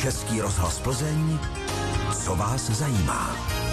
Český rozhlas Plzeň, co vás zajímá.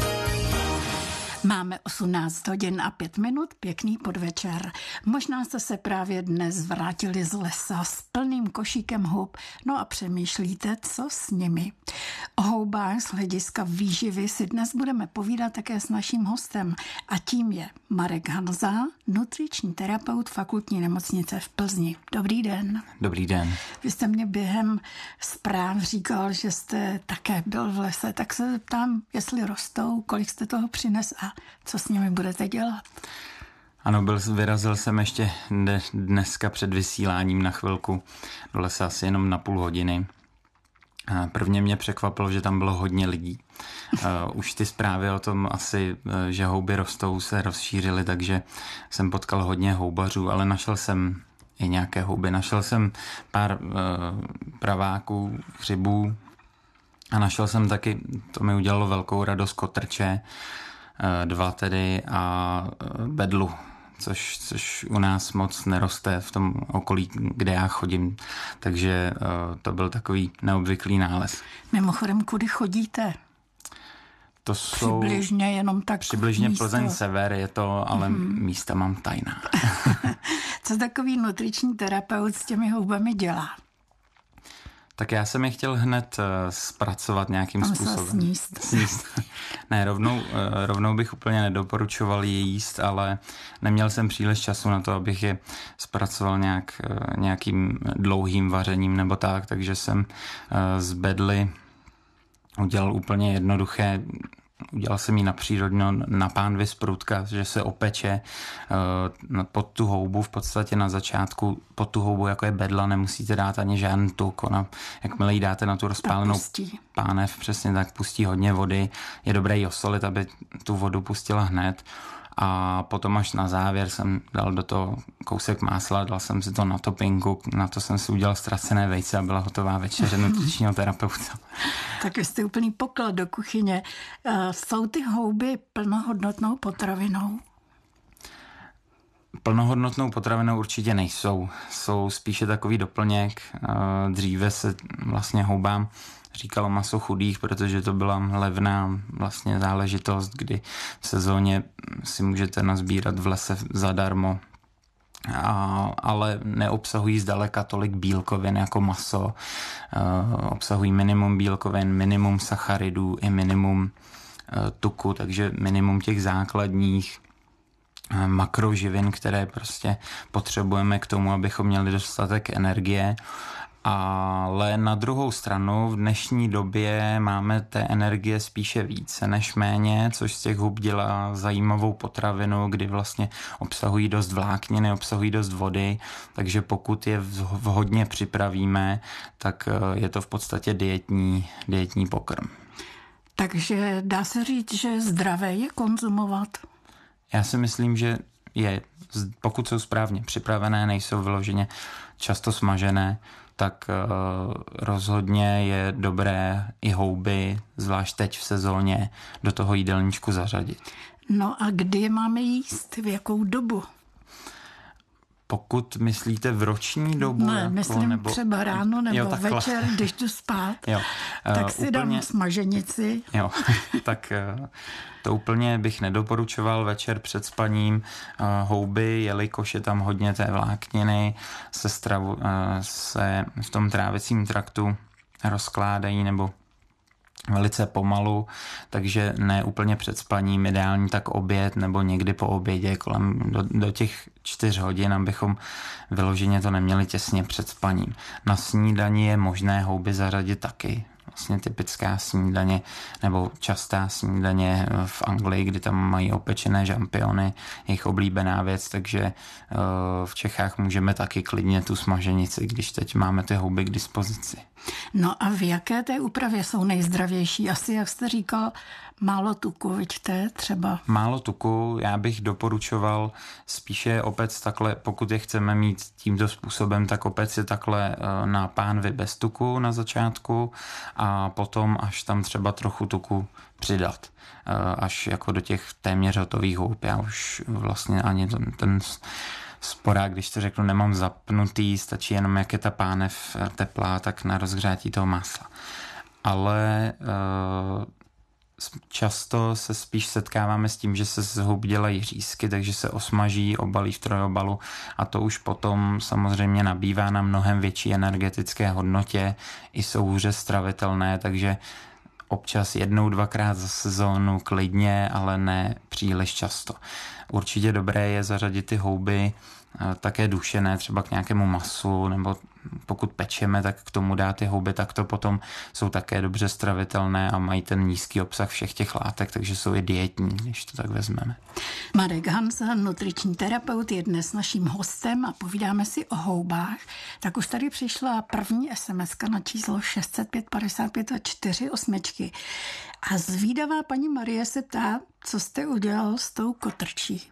Máme 18 hodin a 5 minut, pěkný podvečer. Možná jste se právě dnes vrátili z lesa s plným košíkem hub, no a přemýšlíte, co s nimi. O houbách z hlediska výživy si dnes budeme povídat také s naším hostem a tím je Marek Hanza, nutriční terapeut Fakultní nemocnice v Plzni. Dobrý den. Dobrý den. Vy jste mě během zpráv říkal, že jste také byl v lese, tak se zeptám, jestli rostou, kolik jste toho přines a co s nimi budete dělat? Ano, vyrazil jsem ještě dneska před vysíláním na chvilku do lesa, asi jenom na půl hodiny. Prvně mě překvapilo, že tam bylo hodně lidí. Už ty zprávy o tom asi, že houby rostou, se rozšířily, takže jsem potkal hodně houbařů, ale našel jsem i nějaké houby. Našel jsem pár praváků, hřibů a našel jsem taky, to mi udělalo velkou radost, kotrče, 2 tedy a bedlu, což u nás moc neroste v tom okolí, kde já chodím, takže to byl takový neobvyklý nález. Mimochodem, kudy chodíte? To jsou přibližně jenom tak přibližně místo. Plzeň sever je to, ale místa mám tajná. Co takový nutriční terapeut s těmi houbami dělá? Tak já jsem je chtěl hned zpracovat nějakým způsobem. Sníst. Ne, rovnou bych úplně nedoporučoval je jíst, ale neměl jsem příliš času na to, abych je zpracoval nějakým dlouhým vařením nebo tak, takže jsem z bedly udělal úplně jednoduché. Udělal jsem ji napřírodno na pánvi z prutka, že se opeče pod tu houbu, v podstatě na začátku pod tu houbu, jako je bedla, nemusíte dát ani žádný tuk. Ona, jakmile jí dáte na tu rozpálenou pánev, přesně tak, pustí hodně vody. Je dobré ji osolit, aby tu vodu pustila hned. A potom až na závěr jsem dal do toho kousek másla, dal jsem si to na topinku, na to jsem si udělal ztracené vejce a byla hotová večeře nutričního terapeuta. Tak jste úplný poklad do kuchyně. Jsou ty houby plnohodnotnou potravinou? Plnohodnotnou potravinou určitě nejsou. Jsou spíše takový doplněk. Dříve se vlastně houbám říkalo maso chudých, protože to byla levná vlastně záležitost, kdy v sezóně si můžete nazbírat v lese zadarmo, ale neobsahují zdaleka tolik bílkovin jako maso. Obsahují minimum bílkovin, minimum sacharidů i minimum tuku, takže minimum těch základních makroživin, které prostě potřebujeme k tomu, abychom měli dostatek energie. Ale na druhou stranu v dnešní době máme té energie spíše více než méně, což z těch hub dělá zajímavou potravinu, kdy vlastně obsahují dost vlákniny, obsahují dost vody, takže pokud je vhodně připravíme, tak je to v podstatě dietní pokrm. Takže dá se říct, že zdravé je konzumovat? Já si myslím, že pokud jsou správně připravené, nejsou vyloženě často smažené, tak rozhodně je dobré i houby, zvlášť teď v sezóně, do toho jídelníčku zařadit. No a kdy je máme jíst? V jakou dobu? Pokud myslíte v roční dobu? Ne, myslím třeba ráno nebo večer, když jdu spát, tak si dám smaženici. Jo, tak to úplně bych nedoporučoval večer před spaním. Houby, jelikož je tam hodně té vlákniny, se v tom trávicím traktu rozkládají nebo velice pomalu, takže ne úplně před spaním, ideální tak oběd nebo někdy po obědě kolem do těch 4 hodin, abychom vyloženě to neměli těsně před spaním. Na snídani je možné houby zařadit taky. Vlastně typická snídaně nebo častá snídaně v Anglii, kdy tam mají opečené žampiony, jejich oblíbená věc, takže v Čechách můžeme taky klidně tu smaženici, když teď máme ty houby k dispozici. No a v jaké té úpravě jsou nejzdravější? Asi, jak jste říkal, málo tuku, vidíte, třeba? Málo tuku, já bych doporučoval spíše opec takhle, pokud je chceme mít tímto způsobem, tak opec je takhle na pánvi bez tuku na začátku a potom až tam třeba trochu tuku přidat. Až jako do těch téměř hotových houp. Já už vlastně ani ten sporák, když to řeknu, nemám zapnutý, stačí jenom, jak je ta pánev teplá, tak na rozhřátí toho másla. ale často se spíš setkáváme s tím, že se z hub dělají řízky, takže se osmaží, obalí v trojobalu a to už potom samozřejmě nabývá na mnohem větší energetické hodnotě, i jsou hůře stravitelné, takže občas 1-2krát za sezónu klidně, ale ne příliš často. Určitě dobré je zařadit ty houby také dušené, třeba k nějakému masu, nebo pokud pečeme, tak k tomu dát ty houby, tak to potom jsou také dobře stravitelné a mají ten nízký obsah všech těch látek, takže jsou i dietní, když to tak vezmeme. Marek Hanza, nutriční terapeut, je dnes naším hostem a povídáme si o houbách. Tak už tady přišla první SMS-ka na číslo 605 55 a 4 osmičky. A zvídavá paní Marie se ptá, co jste udělal s tou kotrčí.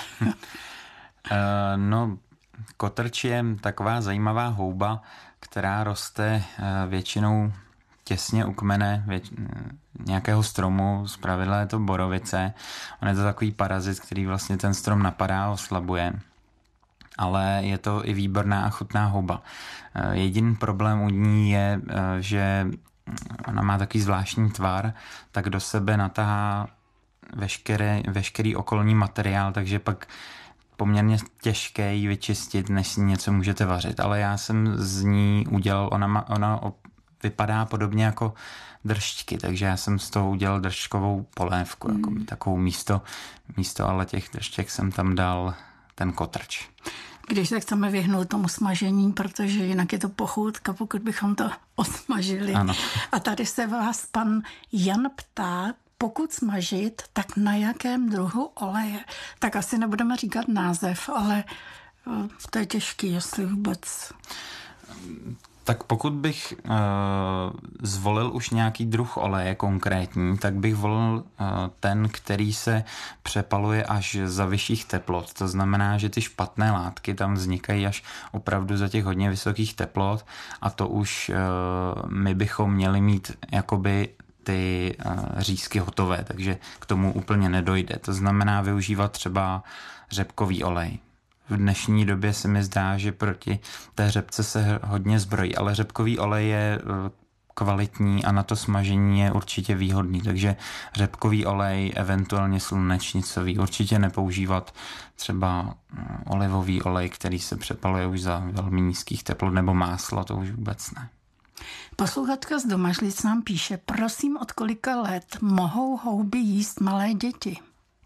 No, kotrč je taková zajímavá houba, která roste většinou těsně u kmene nějakého stromu, zpravidla je to borovice. On je to takový parazit, který vlastně ten strom napadá a oslabuje. Ale je to i výborná a chutná houba. Jediný problém u ní je, že ona má takový zvláštní tvar, tak do sebe natahá veškerý okolní materiál, takže pak poměrně těžké ji vyčistit, než si něco můžete vařit. Ale já jsem z ní udělal, ona vypadá podobně jako drštky, takže já jsem z toho udělal drštkovou polévku, jako takovou místo, ale těch drštěk jsem tam dal ten kotrč. Když se chceme vyhnout tomu smažení, protože jinak je to pochůtka, pokud bychom to osmažili. Ano. A tady se vás pan Jan ptá, pokud smažit, tak na jakém druhu oleje? Tak asi nebudeme říkat název, ale to je těžký, jestli vůbec. Tak pokud bych zvolil už nějaký druh oleje konkrétní, tak bych volil ten, který se přepaluje až za vyšších teplot. To znamená, že ty špatné látky tam vznikají až opravdu za těch hodně vysokých teplot a to už my bychom měli mít jakoby ty řízky hotové, takže k tomu úplně nedojde. To znamená využívat třeba řepkový olej. V dnešní době se mi zdá, že proti té řepce se hodně zbrojí, ale řepkový olej je kvalitní a na to smažení je určitě výhodný, takže řepkový olej, eventuálně slunečnicový, určitě nepoužívat třeba olivový olej, který se přepaluje už za velmi nízkých teplot, nebo máslo, to už vůbec ne. Posluchačka z Domažlic nám píše, prosím, od kolika let mohou houby jíst malé děti?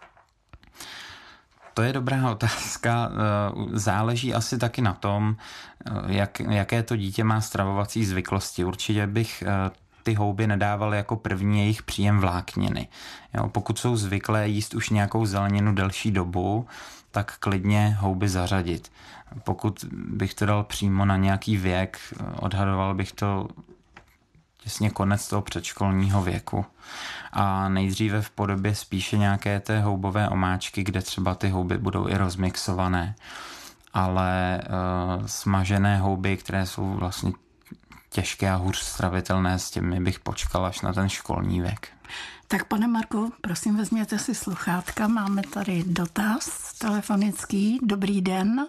To je dobrá otázka. Záleží asi taky na tom, jaké to dítě má stravovací zvyklosti. Určitě bych ty houby nedával jako první jejich příjem vlákniny. Jo, pokud jsou zvyklé jíst už nějakou zeleninu delší dobu, tak klidně houby zařadit. Pokud bych to dal přímo na nějaký věk, odhadoval bych to těsně konec toho předškolního věku. A nejdříve v podobě spíše nějaké té houbové omáčky, kde třeba ty houby budou i rozmixované. Ale smažené houby, které jsou vlastně těžké a hůř stravitelné, s těmi bych počkal až na ten školní věk. Tak pane Marku, prosím, vezměte si sluchátka. Máme tady dotaz telefonický. Dobrý den.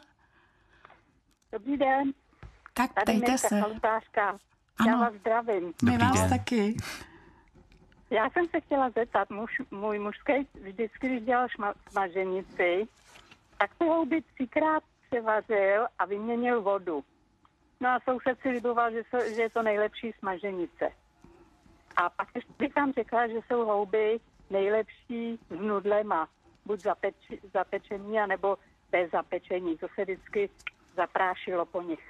Dobrý den. Tak ptejte se. Já vás zdravím. My vás den. taky. Já jsem se chtěla zeptat, můj mužský vždycky, když dělal smaženici, tak ty houby 3krát převařil a vyměnil vodu. No a soused si liboval, že je to nejlepší smaženice. A pak ještě bych tam řekla, že jsou houby nejlepší s nudlema. Buď zapečení, anebo bez zapečení. To se vždycky zaprášilo po nich.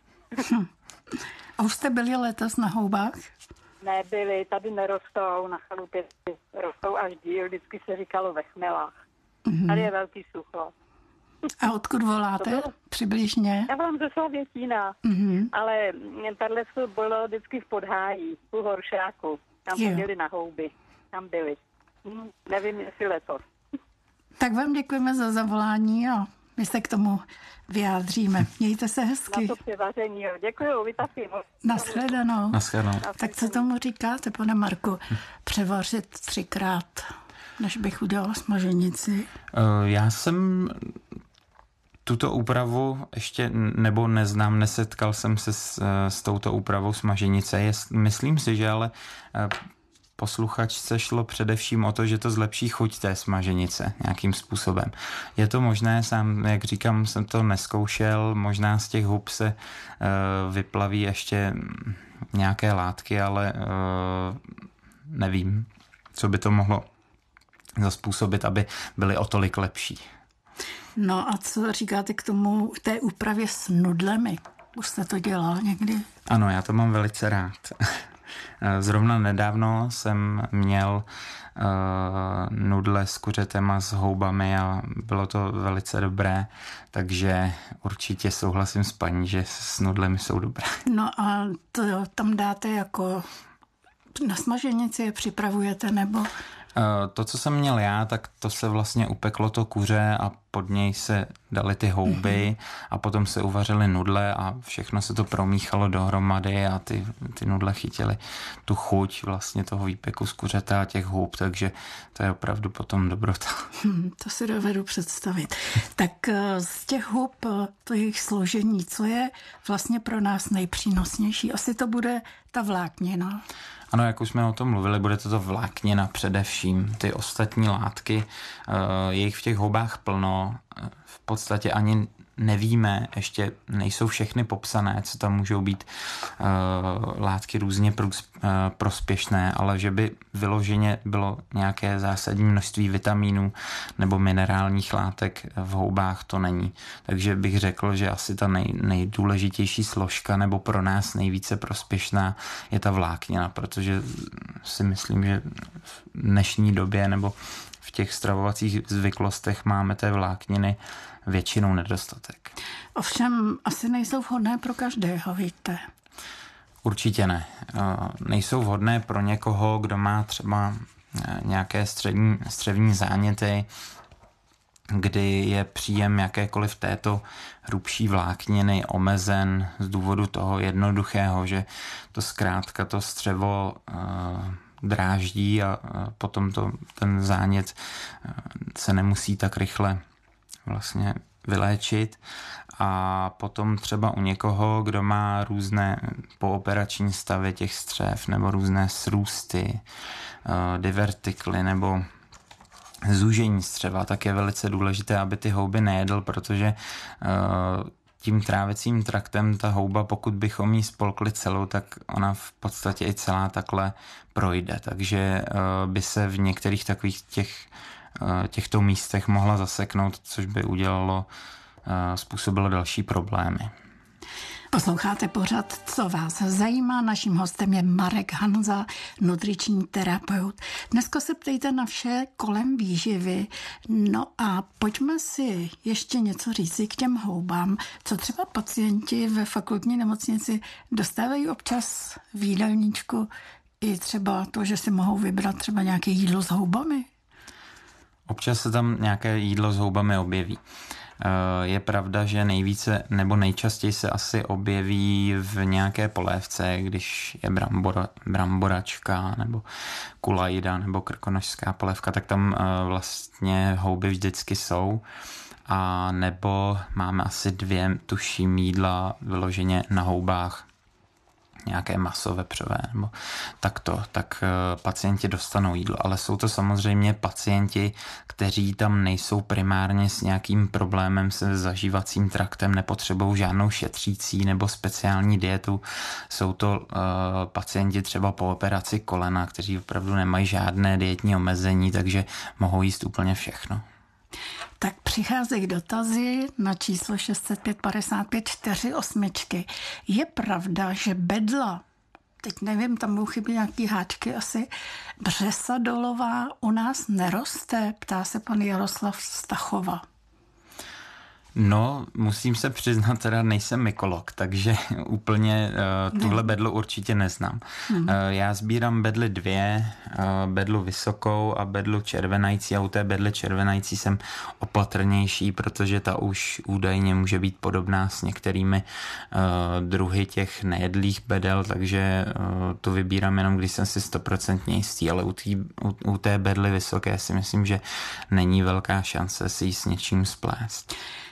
A už jste byli letos na houbách? Nebyli, tady nerostou, na chalupě rostou až díl, vždycky se říkalo ve chmelách. Tady je velký sucho. A odkud voláte? Přibližně? Já volám ze Slavětína, ale tadyhle bylo vždycky v Podhájí, u Horšáku. Tam chodili na houby, tam byli. Nevím, jestli letos. Tak vám děkujeme za zavolání a my se k tomu vyjádříme. Mějte se hezky. Na to převaření, jo. Děkuju, vy taky. Naschledanou. Tak co tomu říkáte, pane Marku? Převařit 3krát, než bych udělala smaženici? Já jsem Tuto úpravu ještě nebo neznám, nesetkal jsem se s touto úpravou smaženice. Myslím si, že ale posluchačce šlo především o to, že to zlepší chuť té smaženice nějakým způsobem. Je to možné, sám, jak říkám, jsem to neskoušel, možná z těch hub se vyplaví ještě nějaké látky, ale nevím, co by to mohlo zaspůsobit, aby byly o tolik lepší. No a co říkáte k tomu, té úpravě s nudlemi? Už jste to dělal někdy? Ano, já to mám velice rád. Zrovna nedávno jsem měl nudle s kuřetem a s houbami a bylo to velice dobré, takže určitě souhlasím s paní, že s nudlemi jsou dobré. No a to tam dáte jako na smaženici je připravujete, nebo? To, co jsem měl já, tak to se vlastně upeklo to kuře a pod něj se daly ty houby a potom se uvařily nudle a všechno se to promíchalo dohromady a ty nudle chytily tu chuť vlastně toho výpeku z kuřete a těch hub, takže to je opravdu potom dobrota. To si dovedu představit. Tak z těch hub, to jejich složení, co je vlastně pro nás nejpřínosnější? Asi to bude ta vláknina. Ano, jak už jsme o tom mluvili, bude to vláknina především. Ty ostatní látky, je jich v těch houbách plno. V podstatě ani nevíme, ještě nejsou všechny popsané, co tam můžou být látky různě prospěšné, ale že by vyloženě bylo nějaké zásadní množství vitamínů nebo minerálních látek v houbách, to není. Takže bych řekl, že asi ta nejdůležitější složka nebo pro nás nejvíce prospěšná je ta vláknina, protože si myslím, že v dnešní době nebo v těch stravovacích zvyklostech máme té vlákniny většinou nedostatek. Ovšem asi nejsou vhodné pro každého, víte? Určitě ne. Nejsou vhodné pro někoho, kdo má třeba nějaké střevní záněty, kdy je příjem jakékoliv této hrubší vlákniny omezen z důvodu toho jednoduchého, že to zkrátka to střevo dráždí a potom ten zánět se nemusí tak rychle vlastně vyléčit. A potom třeba u někoho, kdo má různé pooperační stavy těch střev nebo různé srůsty, divertikly nebo zúžení střeva, tak je velice důležité, aby ty houby nejedl, protože tím trávicím traktem ta houba, pokud bychom ji spolkli celou, tak ona v podstatě i celá takhle projde. Takže by se v některých takových těchto místech mohla zaseknout, což by způsobilo další problémy. Posloucháte pořad Co vás zajímá? Naším hostem je Marek Hanza, nutriční terapeut. Dneska se ptejte na vše kolem výživy. No a pojďme si ještě něco říci k těm houbám. Co třeba pacienti ve fakultní nemocnici dostávají občas v jídelníčku i třeba to, že si mohou vybrat třeba nějaké jídlo s houbami? Občas se tam nějaké jídlo s houbami objeví. Je pravda, že nejvíce nebo nejčastěji se asi objeví v nějaké polévce, když je bramboračka nebo kulajda nebo krkonošská polévka, tak tam vlastně houby vždycky jsou. A nebo máme asi 2, tuším, jídla vyloženě na houbách, nějaké maso vepřové nebo takto, tak pacienti dostanou jídlo. Ale jsou to samozřejmě pacienti, kteří tam nejsou primárně s nějakým problémem se zažívacím traktem, nepotřebují žádnou šetřící nebo speciální dietu. Jsou to pacienti třeba po operaci kolena, kteří opravdu nemají žádné dietní omezení, takže mohou jíst úplně všechno. Tak přicházejí dotazy na číslo 605 55 48. Je pravda, že bedla, teď nevím, tam budou chybět nějaký háčky asi, břesadolová u nás neroste? Ptá se pan Jaroslav Stachova. No, musím se přiznat, teda nejsem mykolog, takže úplně tuhle bedlu určitě neznám. Já sbírám bedly 2, bedlu vysokou a bedlu červenající a u té bedly červenající jsem opatrnější, protože ta už údajně může být podobná s některými druhy těch nejedlých bedel, takže tu vybírám jenom, když jsem si 100% jistý, ale u té bedly vysoké si myslím, že není velká šance si ji s něčím splést.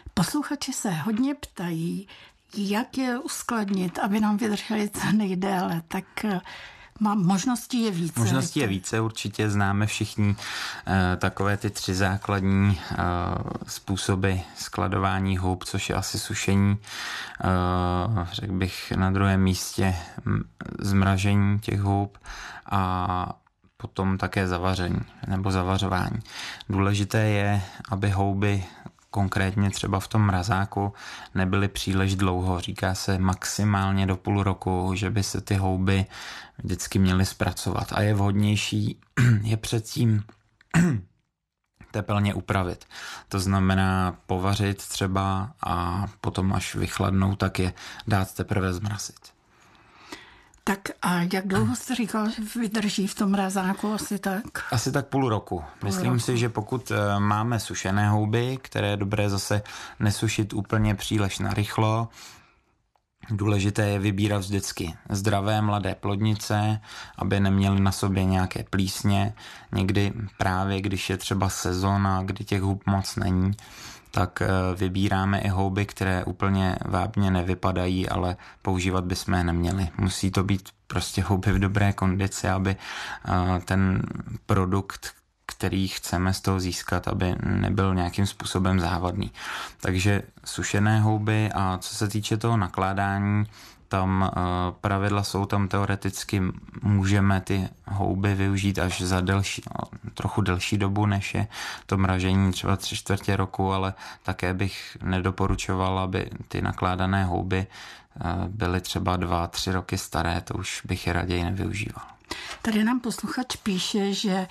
Posluchači se hodně ptají, jak je uskladnit, aby nám vydrželi co nejdéle, tak možností je více. Možností je více, určitě známe všichni takové ty 3 základní způsoby skladování hub, což je asi sušení, řekl bych na druhém místě zmražení těch hub a potom také zavaření nebo zavařování. Důležité je, aby houby konkrétně třeba v tom mrazáku nebyly příliš dlouho. Říká se maximálně do půl roku, že by se ty houby vždycky měly zpracovat. A je vhodnější je předtím tepelně upravit. To znamená povařit třeba a potom až vychladnou, tak je dát teprve zmrazit. Tak a jak dlouho jste říkal, že vydrží v tom mrazáku? Asi tak půl roku. Myslím si, že pokud máme sušené houby, které je dobré zase nesušit úplně příliš narychlo, důležité je vybírat vždycky zdravé mladé plodnice, aby neměly na sobě nějaké plísně. Někdy právě, když je třeba sezóna, kdy těch hub moc není, tak vybíráme i houby, které úplně vábně nevypadají, ale používat bychom je neměli. Musí to být prostě houby v dobré kondici, aby ten produkt, který chceme z toho získat, aby nebyl nějakým způsobem závadný. Takže sušené houby a co se týče toho nakládání, tam pravidla jsou, tam teoreticky můžeme ty houby využít až za trochu delší dobu, než je to mražení třeba 3/4 roku, ale také bych nedoporučoval, aby ty nakládané houby byly třeba 2-3 roky staré, to už bych je raději nevyužíval. Tady nám posluchač píše, že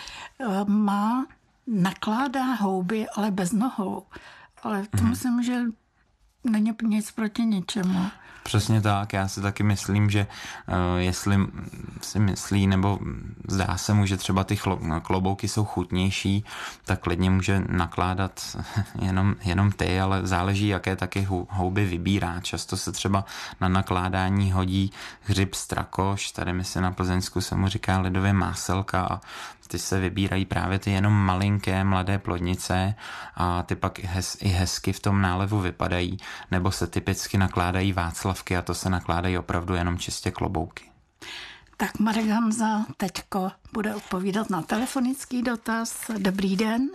nakládá houby, ale bez nohou. Ale to myslím, že není nic proti ničemu. Přesně tak, já si taky myslím, že jestli si myslí, nebo zdá se mu, že třeba ty klobouky jsou chutnější, tak klidně může nakládat jenom ty, ale záleží, jaké taky houby vybírá. Často se třeba na nakládání hodí hřib strakoš, tady my si na Plzeňsku se mu říká lidově máselka a ty se vybírají právě ty jenom malinké mladé plodnice a ty pak i hezky v tom nálevu vypadají, nebo se typicky nakládají václavky a to se nakládají opravdu jenom čistě klobouky. Tak Marek Hamza teďko bude odpovídat na telefonický dotaz. Dobrý den.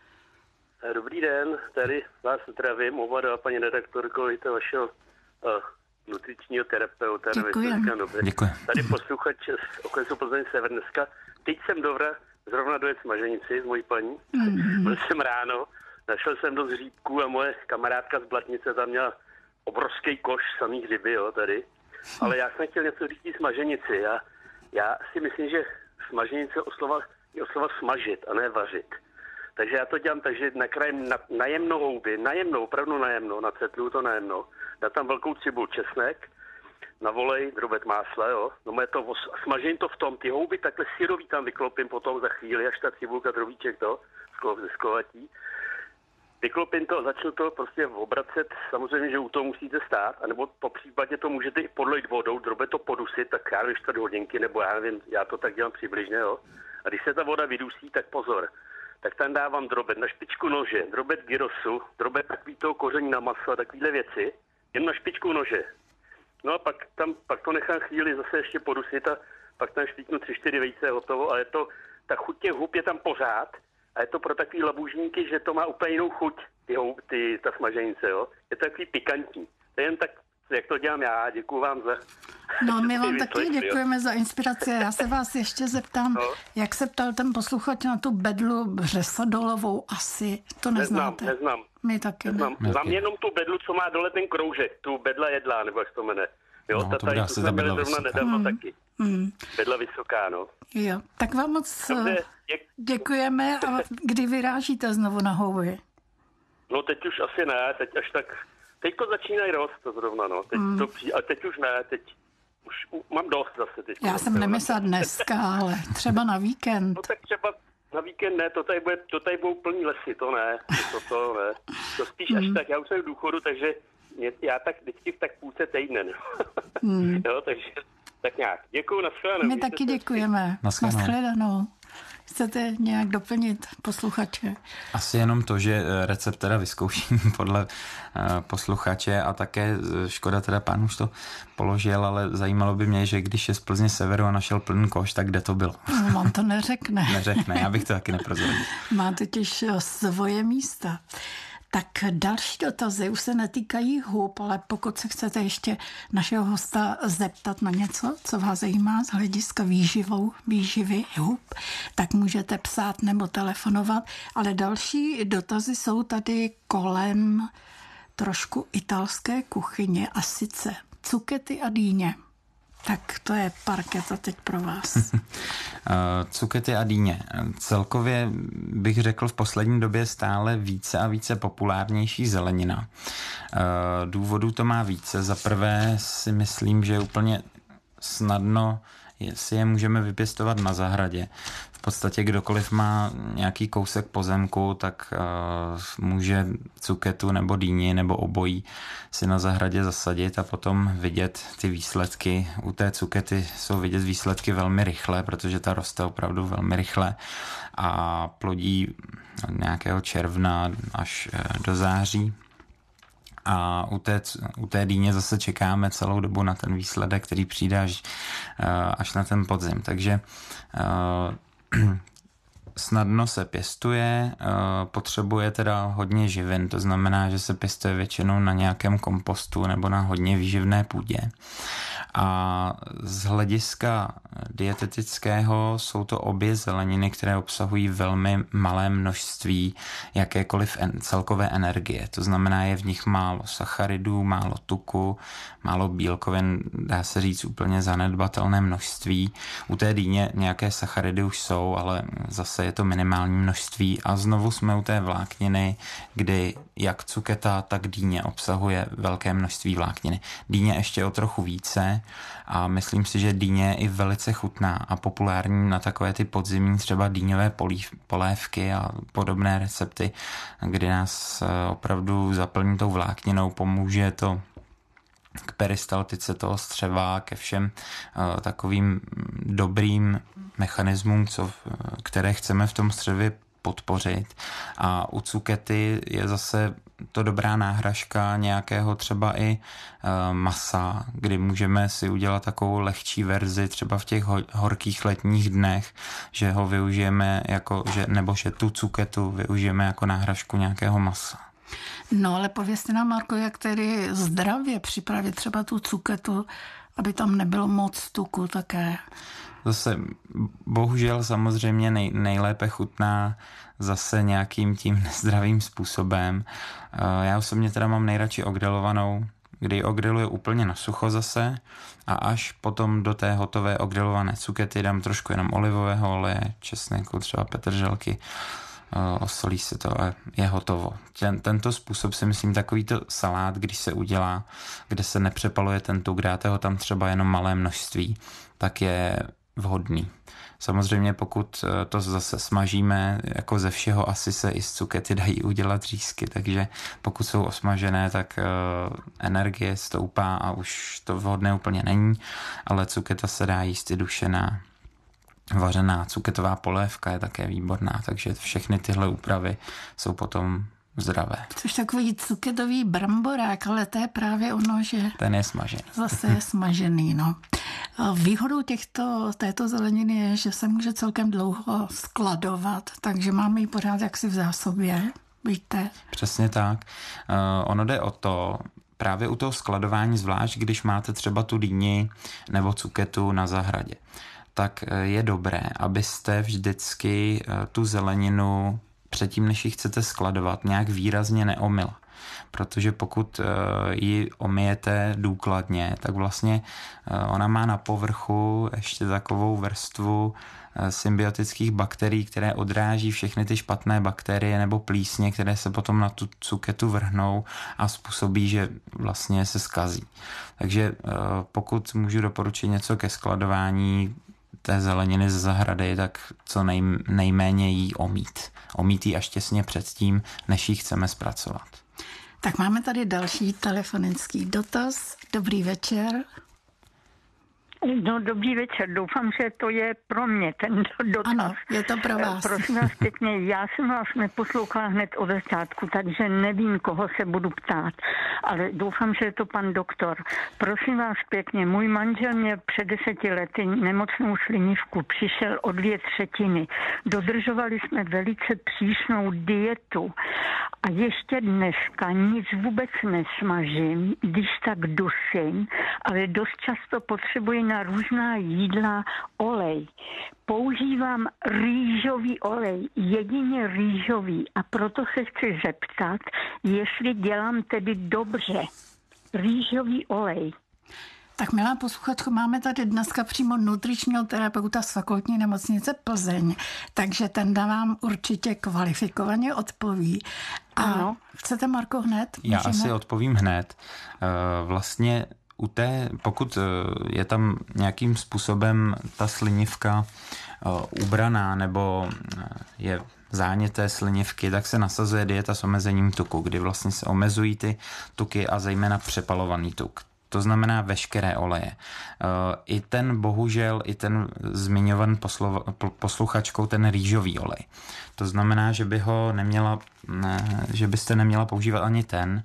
Dobrý den, tady vás zdravím, oba paní redaktorko, i to vašeho nutričního terapeuta. Děkuji. Tady posluchač z okresu Plzeň Sever dneska. Teď jsem zrovna dojet smaženici s mojí paní. Byl jsem ráno, našel jsem dost hříbků a moje kamarádka z Blatnice tam měla obrovský koš samých hřiby, tady. Ale já jsem chtěl něco říct smaženici. Já si myslím, že smaženice je oslova smažit a ne vařit. Takže já to dělám tak, že nakrájím na jemnou houby, opravdu najemno, nacetluju to najemno, dám tam velkou cibul, česnek, na volej drobet másla, No smažím to v tom, ty houby takhle syrový tam vyklopím potom za chvíli, až ta cibulka drobíček sklovatí. Vyklopím to a začnu to prostě obracet, samozřejmě, že u toho musíte stát, anebo po případě to můžete i podlejt vodou, drobet to podusit, tak já nevím, 4 hodinky, nebo já nevím, já to tak dělám přibližně, A když se ta voda vydusí, tak pozor. Tak tam dávám drobet na špičku nože, drobet gyrosu, drobet takový toho koření na maso a takovýhle věci, jen na špičku nože. No a pak to nechám chvíli zase ještě podusit a pak tam špítnu 3-4 vejce hotovo, ale ta chuť těch hub je tam pořád a je to pro takový labužníky, že to má úplně jinou chuť, ta smaženice, Je to takový pikantní. To je jen tak, jak to dělám já, děkuju vám za... No, my vám taky děkujeme za inspiraci. Já se vás ještě zeptám, jak se ptal ten posluchač na tu bedlu břesodolovou, asi to neznáte. Neznám. My taky neznám. Znám jenom tu bedlu, co má dole ten kroužek, tu bedla jedlá, nebo jak to jmenuje. To bude asi ta bedla vysoká. Nedávno taky. Bedla vysoká, Jo, tak vám moc děkujeme a kdy vyrážíte znovu na houby? No teď už asi ne, teď to začínají rost to zrovna, teď už ne, teď už mám dost zase. Teď já jsem nemyslela dneska, ale třeba na víkend. No tak třeba na víkend ne, to tady budou plný lesy, to ne. To spíš až tak, já už jsem v důchodu, takže já tak vždycky v tak půlce týdne. Takže tak nějak. Děkuju, nashledanou. My taky děkujeme. Nashledanou. Chcete nějak doplnit posluchače? Asi jenom to, že recept teda vyzkouším podle posluchače a také škoda teda pán už to položil, ale zajímalo by mě, že když je z Plzně severu a našel plný koš, tak kde to bylo? No, on to neřekne. Neřekne, já bych to taky neprozradil. Má totiž svoje místa. Tak další dotazy už se netýkají hub, ale pokud se chcete ještě našeho hosta zeptat na něco, co vás zajímá z hlediska výživy hub, tak můžete psát nebo telefonovat. Ale další dotazy jsou tady kolem trošku italské kuchyně a sice cukety a dýně. Tak to je parketa teď pro vás. Cukety a dýně. Celkově bych řekl v poslední době stále více a více populárnější zelenina. Důvodů to má více. Za prvé si myslím, že úplně snadno si je můžeme vypěstovat na zahradě. V podstatě kdokoliv má nějaký kousek pozemku, tak může cuketu nebo dýni nebo obojí si na zahradě zasadit a potom vidět ty výsledky. U té cukety jsou vidět výsledky velmi rychle, protože ta roste opravdu velmi rychle a plodí od nějakého června až do září. A u té dýně zase čekáme celou dobu na ten výsledek, který přijde až na ten podzim. Takže snadno se pěstuje, potřebuje teda hodně živin, to znamená, že se pěstuje většinou na nějakém kompostu nebo na hodně výživné půdě. A z hlediska dietetického jsou to obě zeleniny, které obsahují velmi malé množství jakékoliv celkové energie. To znamená, je v nich málo sacharidů, málo tuku, málo bílkovin, dá se říct úplně zanedbatelné množství. U té dýně nějaké sacharidy už jsou, ale zase je to minimální množství. A znovu jsme u té vlákniny, kdy jak cuketa, tak dýně obsahuje velké množství vlákniny. Dýně ještě o trochu více a myslím si, že dýně je i velice chutná a populární na takové ty podzimní třeba dýňové polévky a podobné recepty, kdy nás opravdu zaplní tou vlákninou, pomůže to k peristaltice toho střeva, ke všem takovým dobrým mechanismům, které chceme v tom střevě podpořit. A u cukety je zase to dobrá náhražka nějakého třeba i masa, kdy můžeme si udělat takovou lehčí verzi třeba v těch horkých letních dnech, že ho využijeme nebo že tu cuketu využijeme jako náhražku nějakého masa. No ale povězte nám, Marko, jak tedy zdravě připravit třeba tu cuketu, aby tam nebylo moc tuku také. Zase bohužel samozřejmě nejlépe chutná zase nějakým tím nezdravým způsobem. Já osobně teda mám nejradši ogrilovanou, kdy ogriluje úplně na sucho zase a až potom do té hotové ogrilované cukety dám trošku jenom olivového oleje, česneku, třeba petrželky, osolí se to a je hotovo. Tento způsob si myslím takovýto salát, když se udělá, kde se nepřepaluje ten tuk, dáte ho tam třeba jenom malé množství, tak je vhodný. Samozřejmě pokud to zase smažíme, jako ze všeho asi se i z cukety dají udělat řízky, takže pokud jsou osmažené, tak energie stoupá a už to vhodné úplně není, ale cuketa se dá jíst i dušená. Vařená cuketová polévka je také výborná, takže všechny tyhle úpravy jsou potom zdravé. Což takový cuketový bramborák, ale to je právě ono, že... Ten je smažený. Zase je smažený, no. Výhodou této zeleniny je, že se může celkem dlouho skladovat, takže máme ji pořád jaksi v zásobě, víte? Přesně tak. Ono jde o to, právě u toho skladování, zvlášť když máte třeba tu dýni nebo cuketu na zahradě, tak je dobré, abyste vždycky tu zeleninu předtím, než ji chcete skladovat, nějak výrazně neomyla. Protože pokud ji omyjete důkladně, tak vlastně ona má na povrchu ještě takovou vrstvu symbiotických bakterií, které odráží všechny ty špatné bakterie nebo plísně, které se potom na tu cuketu vrhnou a způsobí, že vlastně se zkazí. Takže pokud můžu doporučit něco ke skladování té zeleniny ze zahrady, tak co nejméně jí omít. Omít ji až těsně předtím, než ji chceme zpracovat. Tak máme tady další telefonický dotaz. Dobrý večer. No, dobrý večer. Doufám, že to je pro mě ten dotaz. Ano, je to pro vás. Prosím vás pěkně, já jsem vás neposlouchala hned od začátku, takže nevím, koho se budu ptát, ale doufám, že je to pan doktor. Prosím vás pěkně, můj manžel měl před 10 lety nemocnou slinivku, přišel o 2/3. Dodržovali jsme velice přísnou dietu a ještě dneska nic vůbec nesmažím, když tak dusím, ale dost často potřebuji na různá jídla olej. Používám rýžový olej, jedině rýžový, a proto se chci zeptat, jestli dělám tedy dobře. Rýžový olej. Tak milá posluchačko, máme tady dneska přímo nutričního terapeuta z Fakultní nemocnice Plzeň, takže ten vám určitě kvalifikovaně odpoví. A ano. Chcete, Marko, hned? Já asi odpovím hned. Vlastně pokud je tam nějakým způsobem ta slinivka ubraná nebo je zánět té slinivky, tak se nasazuje dieta s omezením tuku, kdy vlastně se omezují ty tuky a zejména přepalovaný tuk. To znamená veškeré oleje. I ten, bohužel, i ten zmiňovaný posluchačkou, ten rýžový olej. To znamená, že byste neměla používat ani ten.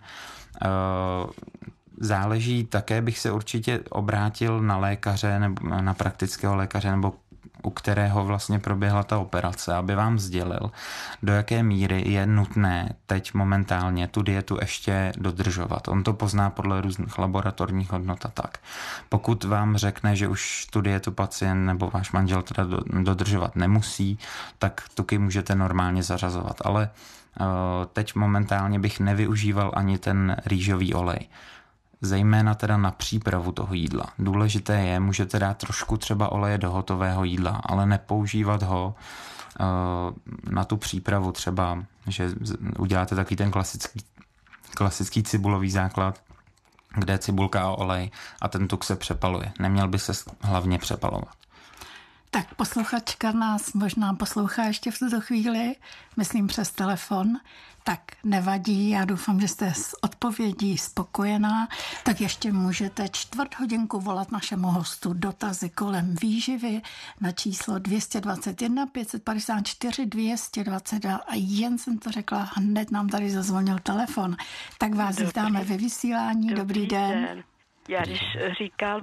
Záleží, také bych se určitě obrátil na lékaře nebo na praktického lékaře nebo u kterého vlastně proběhla ta operace, aby vám sdělil, do jaké míry je nutné teď momentálně tu dietu ještě dodržovat. On to pozná podle různých laboratorních hodnot a tak. Pokud vám řekne, že už tu dietu pacient nebo váš manžel teda dodržovat nemusí, tak tuky můžete normálně zařazovat. Ale teď momentálně bych nevyužíval ani ten rýžový olej. Zejména teda na přípravu toho jídla. Důležité je, můžete dát trošku třeba oleje do hotového jídla, ale nepoužívat ho na tu přípravu třeba, že uděláte takový ten klasický cibulový základ, kde je cibulka a olej a ten tuk se přepaluje. Neměl by se hlavně přepalovat. Tak posluchačka nás možná poslouchá ještě v tuto chvíli, myslím přes telefon, tak nevadí, já doufám, že jste s odpovědí spokojená, tak ještě můžete 1/4 hodinku volat našemu hostu dotazy kolem výživy na číslo 221 554 222 a jen jsem to řekla, hned nám tady zazvonil telefon. Tak vás vítáme ve vysílání, dobrý den. Já když říkal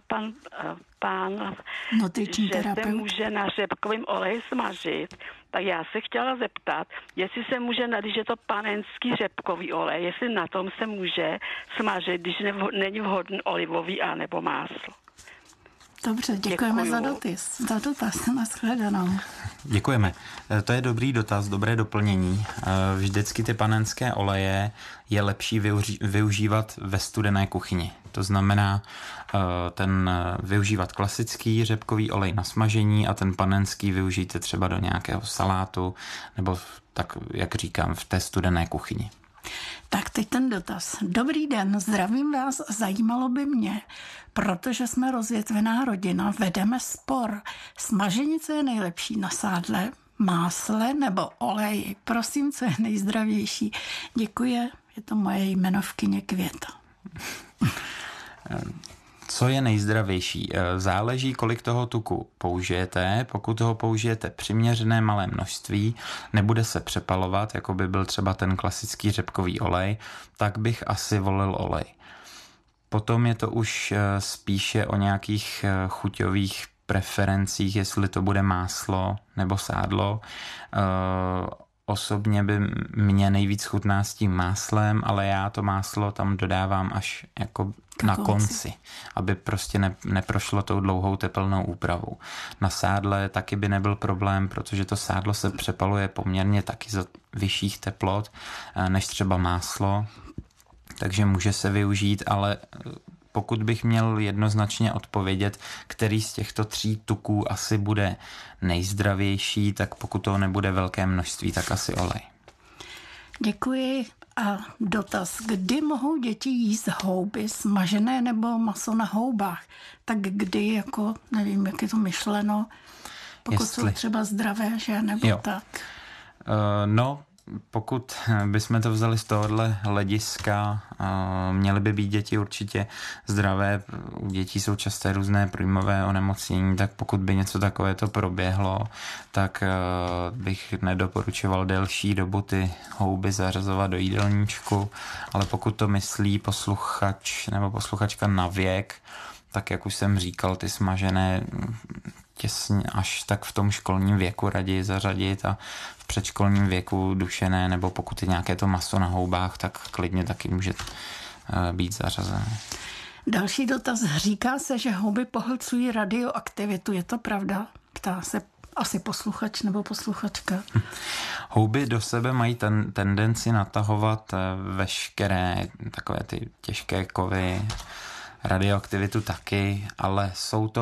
pán nutriční že terapeut se může na řepkovém oleji smažit, tak já se chtěla zeptat, jestli se může, když je to panenský řepkový olej, jestli na tom se může smažit, když není vhodný olivový a nebo máslo. Dobře, děkujeme za dotaz. Nashledanou. Děkujeme. To je dobrý dotaz, dobré doplnění. Vždycky ty panenské oleje je lepší využívat ve studené kuchyni. To znamená využívat klasický řepkový olej na smažení a ten panenský využijte třeba do nějakého salátu nebo tak, jak říkám, v té studené kuchyni. Tak teď ten dotaz. Dobrý den, zdravím vás, zajímalo by mě, protože jsme rozvětvená rodina, vedeme spor. Smaženice je nejlepší na sádle, másle nebo oleji. Prosím, co je nejzdravější. Děkuji, je to moje jmenovkyně Květa. Co je nejzdravější? Záleží, kolik toho tuku použijete. Pokud ho použijete přiměřené malé množství, nebude se přepalovat, jako by byl třeba ten klasický řepkový olej, tak bych asi volil olej. Potom je to už spíše o nějakých chuťových preferencích, jestli to bude máslo nebo sádlo. Osobně by mě nejvíc chutná s tím máslem, ale já to máslo tam dodávám až jako na konci, aby prostě neprošlo tou dlouhou tepelnou úpravou. Na sádle taky by nebyl problém, protože to sádlo se přepaluje poměrně taky za vyšších teplot než třeba máslo, takže může se využít, ale pokud bych měl jednoznačně odpovědět, který z těchto 3 tuků asi bude nejzdravější, tak pokud toho nebude velké množství, tak asi olej. Děkuji. A dotaz, kdy mohou děti jíst houby smažené nebo maso na houbách? Tak kdy, jako nevím, jak je to myšleno, pokud jsou třeba zdravé, že nebo tak? No, pokud bychom to vzali z tohohle hlediska, měly by být děti určitě zdravé, u dětí jsou časté různé průjmové onemocnění, tak pokud by něco takové to proběhlo, tak bych nedoporučoval delší dobu ty houby zařazovat do jídelníčku, ale pokud to myslí posluchač nebo posluchačka na věk, tak jak už jsem říkal, ty smažené těsně až tak v tom školním věku raději zařadit a v předškolním věku dušené, nebo pokud je nějaké to maso na houbách, tak klidně taky může být zařazené. Další dotaz. Říká se, že houby pohlcují radioaktivitu. Je to pravda? Ptá se asi posluchač nebo posluchačka. Houby do sebe mají tendenci natahovat veškeré takové ty těžké kovy, radioaktivitu taky, ale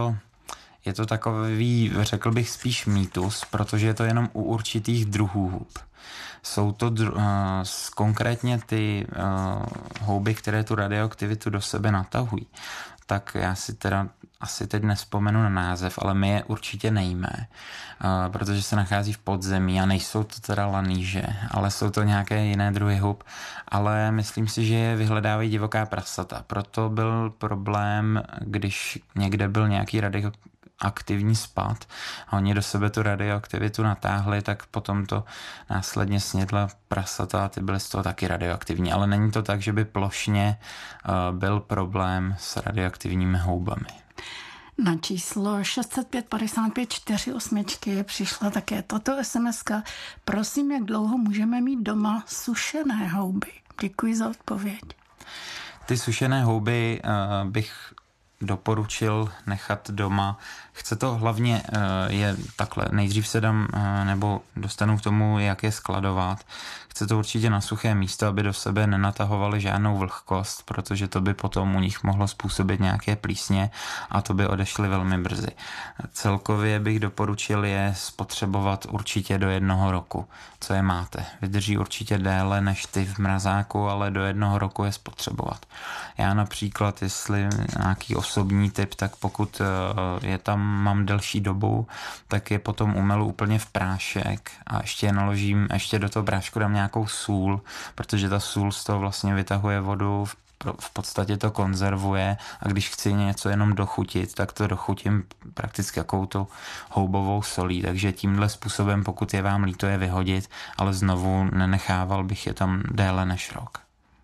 je to takový, řekl bych spíš mýtus, protože je to jenom u určitých druhů hub. Jsou to konkrétně ty houby, které tu radioaktivitu do sebe natahují. Tak já si teda asi teď nespomenu na název, ale my je určitě nejme, protože se nachází v podzemí a nejsou to teda laníže, ale jsou to nějaké jiné druhy hub, ale myslím si, že je vyhledávají divoká prasata. Proto byl problém, když někde byl nějaký radioaktivní spad a oni do sebe tu radioaktivitu natáhli, tak potom to následně snědla prasata a ty byly z toho taky radioaktivní. Ale není to tak, že by plošně byl problém s radioaktivními houbami. Na číslo 605 55 48 přišla také tato SMS-ka. Prosím, jak dlouho můžeme mít doma sušené houby? Děkuji za odpověď. Ty sušené houby bych doporučil nechat doma. Chce to hlavně je takhle, nejdřív se dám nebo dostanu k tomu, jak je skladovat. Chce to určitě na suché místo, aby do sebe nenatahovali žádnou vlhkost, protože to by potom u nich mohlo způsobit nějaké plísně a to by odešly velmi brzy. Celkově bych doporučil je spotřebovat určitě do 1 roku, co je máte. Vydrží určitě déle než ty v mrazáku, ale do 1 roku je spotřebovat. Já například, jestli nějaký osobní tip, tak pokud je tam mám delší dobu, tak je potom umelu úplně v prášek a ještě je naložím, ještě do toho prášku dám nějakou sůl, protože ta sůl z toho vlastně vytahuje vodu, v podstatě to konzervuje a když chci něco jenom dochutit, tak to dochutím prakticky jakou to houbovou solí, takže tímhle způsobem, pokud je vám líto je vyhodit, ale znovu nenechával bych je tam déle než rok.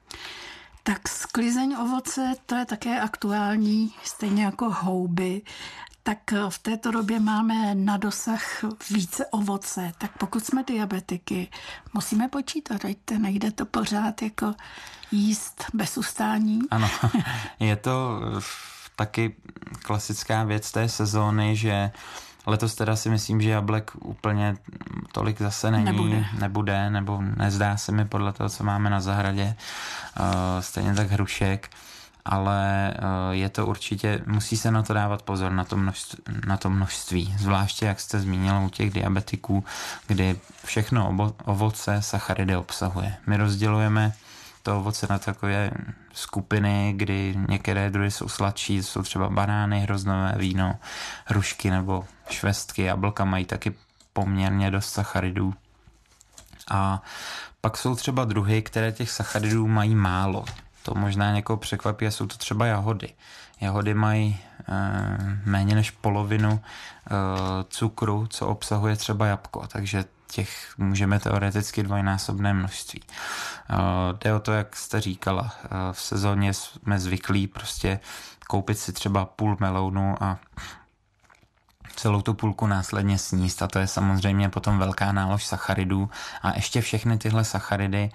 Tak sklizeň ovoce, to je také aktuální, stejně jako houby. Tak v této době máme na dosah více ovoce. Tak pokud jsme diabetiky, musíme počítat, veďte, nejde to pořád jako jíst bez ustání. Ano, je to taky klasická věc té sezóny, že letos teda si myslím, že jablek úplně tolik zase nebude, nebo nezdá se mi podle toho, co máme na zahradě. Stejně tak hrušek, ale je to určitě, musí se na to dávat pozor, na to množství. Zvláště, jak jste zmínila u těch diabetiků, kdy všechno ovoce sacharidy obsahuje. My rozdělujeme to ovoce na takové skupiny, kdy některé druhy jsou sladší, jsou třeba banány, hroznové víno, hrušky nebo švestky, jablka mají taky poměrně dost sacharidů. A pak jsou třeba druhy, které těch sacharidů mají málo. To možná někoho překvapí a jsou to třeba jahody. Jahody mají méně než polovinu cukru, co obsahuje třeba jabko, takže těch můžeme teoreticky dvojnásobné množství. Jde o to, jak jste říkala, v sezóně jsme zvyklí prostě koupit si třeba půl melounu a celou tu půlku následně sníst a to je samozřejmě potom velká nálož sacharidů a ještě všechny tyhle sacharidy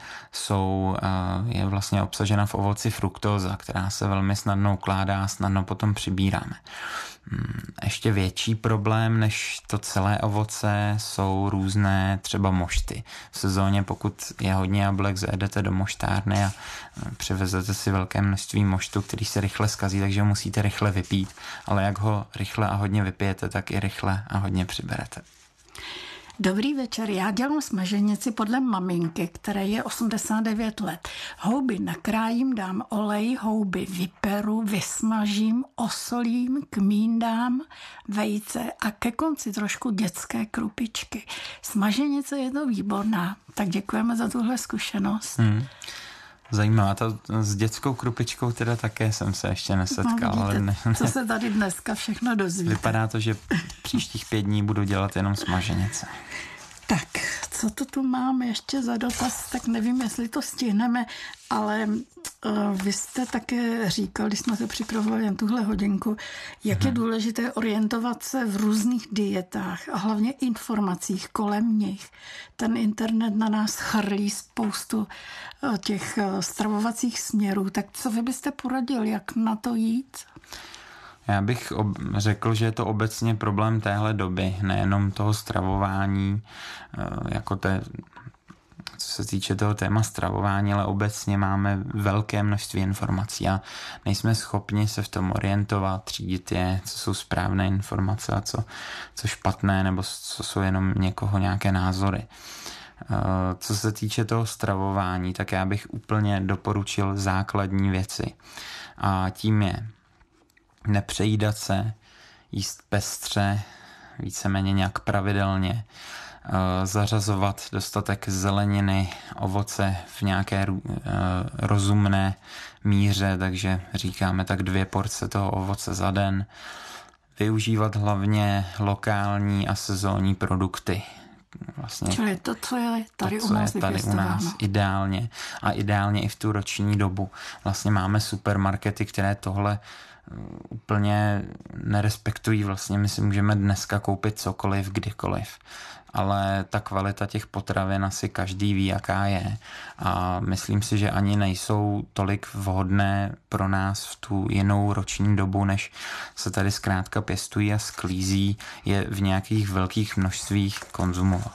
je vlastně obsažena v ovoci fruktóza, která se velmi snadno ukládá a snadno potom přibíráme. Ještě větší problém než to celé ovoce jsou různé třeba mošty. V sezóně, pokud je hodně jablek, zajedete do moštárny a přivezete si velké množství moštu, který se rychle zkazí, takže ho musíte rychle vypít, ale jak ho rychle a hodně vypijete, tak i rychle a hodně přiberete. Dobrý večer, já dělám smaženici podle maminky, které je 89 let. Houby nakrájím, dám olej, houby vyperu, vysmažím, osolím, kmín dám, vejce a ke konci trošku dětské krupičky. Smaženice je to výborná, tak děkujeme za tuhle zkušenost. Zajímavá, to s dětskou krupičkou teda také jsem se ještě nesetkal. No, vidíte, ale co se tady dneska všechno dozvíte. Vypadá to, že příštích 5 dní budu dělat jenom smaženice. Tak, co to tu máme ještě za dotaz, tak nevím, jestli to stihneme, ale vy jste také říkal, když jsme se připravovali jen tuhle hodinku, jak je důležité orientovat se v různých dietách a hlavně informacích kolem nich. Ten internet na nás chrlí spoustu těch stravovacích směrů, tak co vy byste poradil, jak na to jít? Já bych řekl, že je to obecně problém téhle doby, nejenom toho stravování, jako co se týče toho téma stravování, ale obecně máme velké množství informací a nejsme schopni se v tom orientovat, třídit je, co jsou správné informace a co špatné, nebo co jsou jenom někoho nějaké názory. Co se týče toho stravování, tak já bych úplně doporučil základní věci. A tím je nepřejídat se, jíst pestře, víceméně nějak pravidelně, zařazovat dostatek zeleniny, ovoce v nějaké rozumné míře, takže říkáme tak 2 porce toho ovoce za den. Využívat hlavně lokální a sezónní produkty. Vlastně čili to, co je tady u nás vypěstováno. Ideálně. A ideálně i v tu roční dobu. Vlastně máme supermarkety, které tohle úplně nerespektují. Vlastně my si můžeme dneska koupit cokoliv, kdykoliv. Ale ta kvalita těch potravin asi každý ví, jaká je. A myslím si, že ani nejsou tolik vhodné pro nás v tu jinou roční dobu, než se tady zkrátka pěstují a sklízí je v nějakých velkých množstvích konzumovat.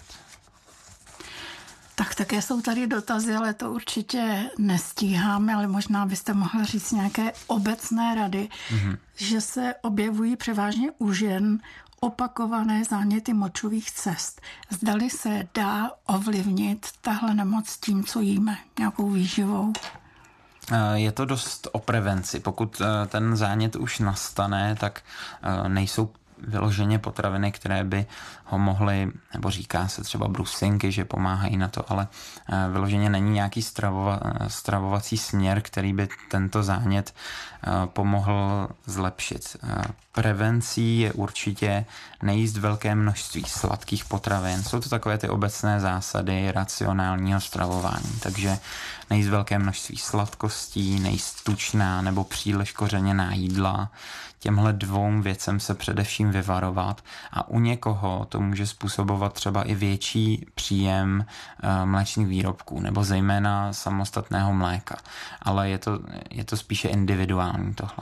Tak také jsou tady dotazy, ale to určitě nestíháme, ale možná byste mohla říct nějaké obecné rady, že se objevují převážně u žen opakované záněty močových cest. Zdali se dá ovlivnit tahle nemoc tím, co jíme, nějakou výživou? Je to dost o prevenci. Pokud ten zánět už nastane, tak nejsou vyloženě potraviny, které by ho mohly, nebo říká se třeba brusinky, že pomáhají na to, ale vyloženě není nějaký stravovací směr, který by tento zánět pomohl zlepšit. Prevencí je určitě nejíst velké množství sladkých potravin. Jsou to takové ty obecné zásady racionálního stravování, takže nejíst velké množství sladkostí, nejíst tučná nebo příliš kořeněná jídla. Těmhle 2 věcem se především vyvarovat a u někoho to může způsobovat třeba i větší příjem mléčných výrobků nebo zejména samostatného mléka. Ale je to spíše individuální tohle.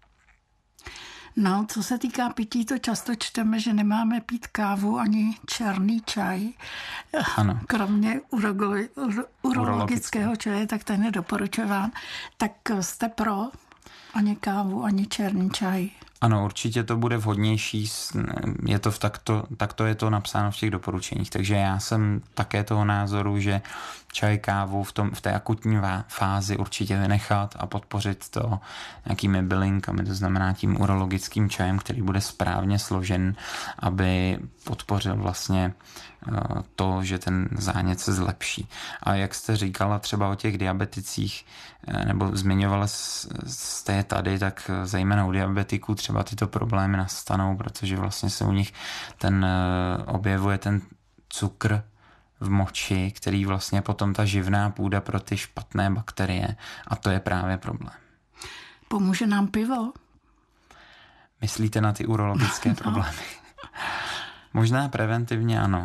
No, co se týká pití, to často čteme, že nemáme pít kávu ani černý čaj. Ano. Kromě urologického čaje, tak ten je doporučován. Tak jste pro ani kávu, ani černý čaj? Ano, určitě to bude vhodnější, je to takto je to napsáno v těch doporučeních, takže já jsem také toho názoru, že čaj, kávu v té akutní fázi určitě vynechat a podpořit to nějakými bylinkami, to znamená tím urologickým čajem, který bude správně složen, aby podpořil vlastně to, že ten zánět se zlepší. A jak jste říkala třeba o těch diabeticích, nebo zmiňovala jste tady, tak zejména u diabetiků třeba tyto problémy nastanou, protože vlastně se u nich objevuje ten cukr v moči, který vlastně potom ta živná půda pro ty špatné bakterie a to je právě problém. Pomůže nám pivo? Myslíte na ty urologické problémy? Možná preventivně ano.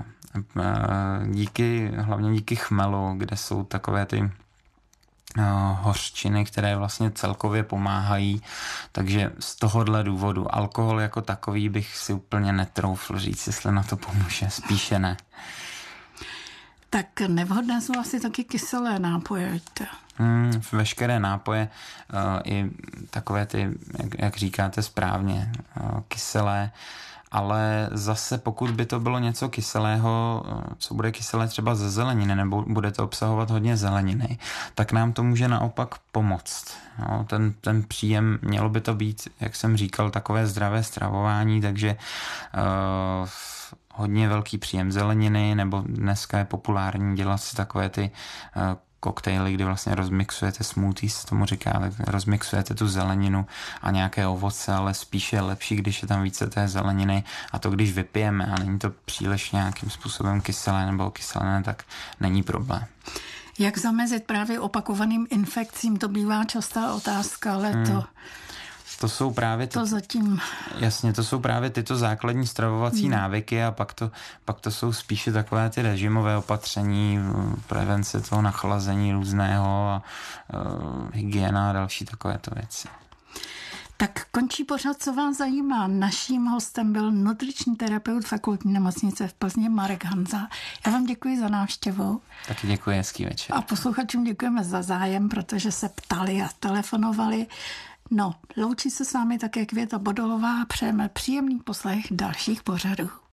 Hlavně díky chmelu, kde jsou takové ty hořčiny, které vlastně celkově pomáhají, takže z tohohle důvodu alkohol jako takový bych si úplně netroufl říct, jestli na to pomůže, spíše ne. Tak nevhodné jsou asi taky kyselé nápoje. Veškeré nápoje, i takové ty, jak říkáte správně, kyselé ale zase pokud by to bylo něco kyselého, co bude kyselé třeba ze zeleniny, nebo bude to obsahovat hodně zeleniny, tak nám to může naopak pomoct. No, ten příjem, mělo by to být, jak jsem říkal, takové zdravé stravování, takže hodně velký příjem zeleniny, nebo dneska je populární dělat si takové ty koktejly, kdy vlastně rozmixujete smoothies, se tomu říká, ale rozmixujete tu zeleninu a nějaké ovoce, ale spíše je lepší, když je tam více té zeleniny, a to když vypijeme a není to příliš nějakým způsobem kyselé nebo kyselené, tak není problém. Jak zamezit právě opakovaným infekcím? To bývá častá otázka, ale to jsou právě to jsou právě tyto základní stravovací návyky, a pak to jsou spíše takové ty režimové opatření, prevence toho nachlazení různého a hygiena a další takovéto věci. Tak končí pořad, co vás zajímá. Naším hostem byl nutriční terapeut Fakultní nemocnice v Plzni Marek Hanza. Já vám děkuji za návštěvu. Taky děkuji, hezký večer. A posluchačům děkujeme za zájem, protože se ptali a telefonovali. No, loučí se s vámi také Květa Bodolová. Přejeme příjemný poslech dalších pořadů.